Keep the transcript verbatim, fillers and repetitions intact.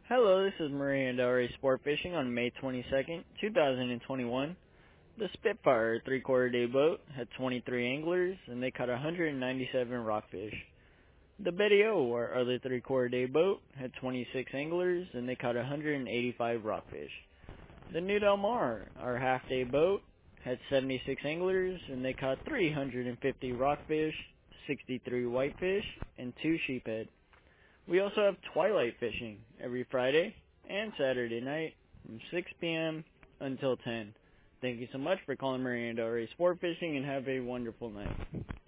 Hello, this is Maria Del Rey Sport Fishing on May twenty-second, two thousand twenty-one. The Spitfire three-quarter day boat had twenty-three anglers and they caught one hundred ninety-seven rockfish. The Betty O, our other three-quarter day boat, had twenty-six anglers and they caught one hundred eighty-five rockfish. The New Del Mar, our half-day boat, had seventy-six anglers and they caught three hundred fifty rockfish, sixty-three whitefish, and two sheephead. We also have twilight fishing every Friday and Saturday night from six p m until ten. Thank you so much for calling Miranda Del Rey Sport Fishing and have a wonderful night.